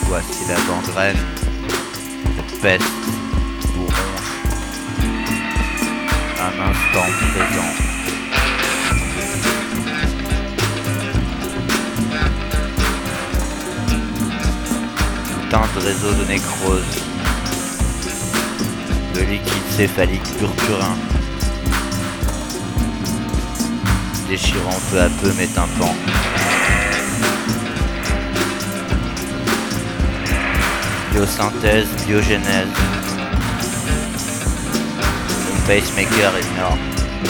Voici la gangrène, cette peste vous ronge, un instant présent. Tout un réseau de nécrose, de liquide céphalique purpurin, déchirant peu à peu mes tympans. Biosynthèse, biogénèse. Mon pacemaker est énorme.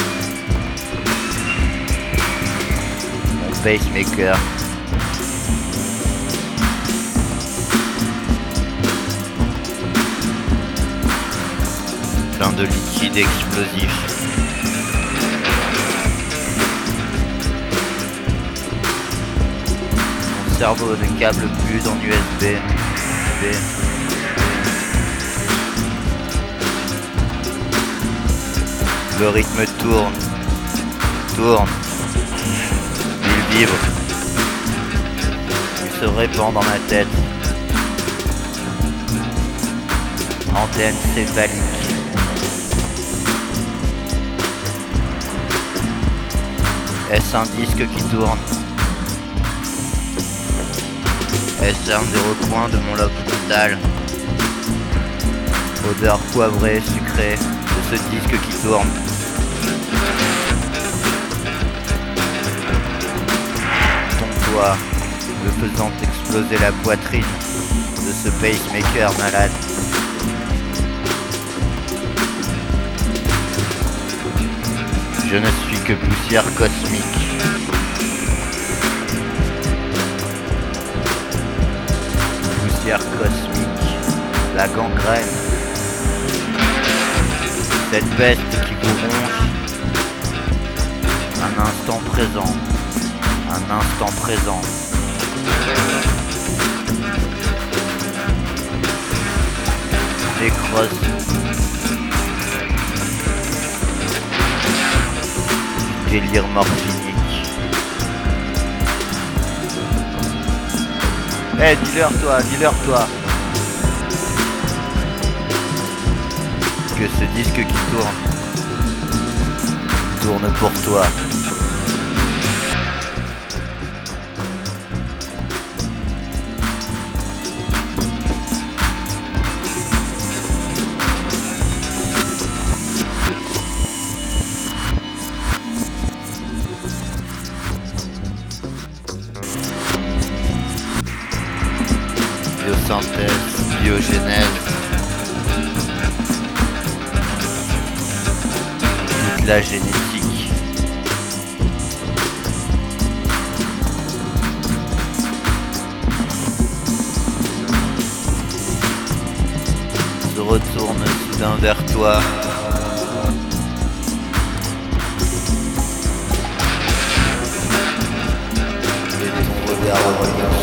Mon pacemaker. Plein de liquide explosif. Mon cerveau ne câble plus en USB. Le rythme tourne, il vibre, il se répand dans ma tête. Antenne céphalique. Est-ce un disque qui tourne? Est-ce un des recoins de mon lobe frontal? Odeur poivrée, sucrée de ce disque qui tourne. Ton toit, me faisant exploser la poitrine de ce pacemaker malade. Je ne suis que poussière cosmique. Poussière cosmique, la gangrène, cette peste qui vous ronge. Un instant présent, un instant présent. Nécrose. Délire morphinique. Eh, dis-leur toi. Que ce disque qui tourne pour toi. Biosynthèse, biogénèse, toute la génétique. Se retourne soudain vers toi. Et ton regard revient.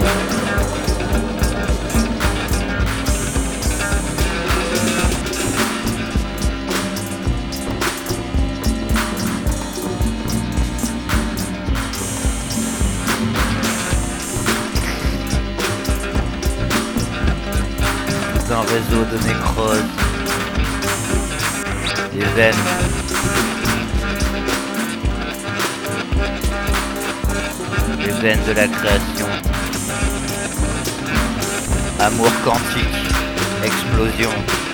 Un réseau de nécrose, des veines, les veines de la création, amour quantique, explosion.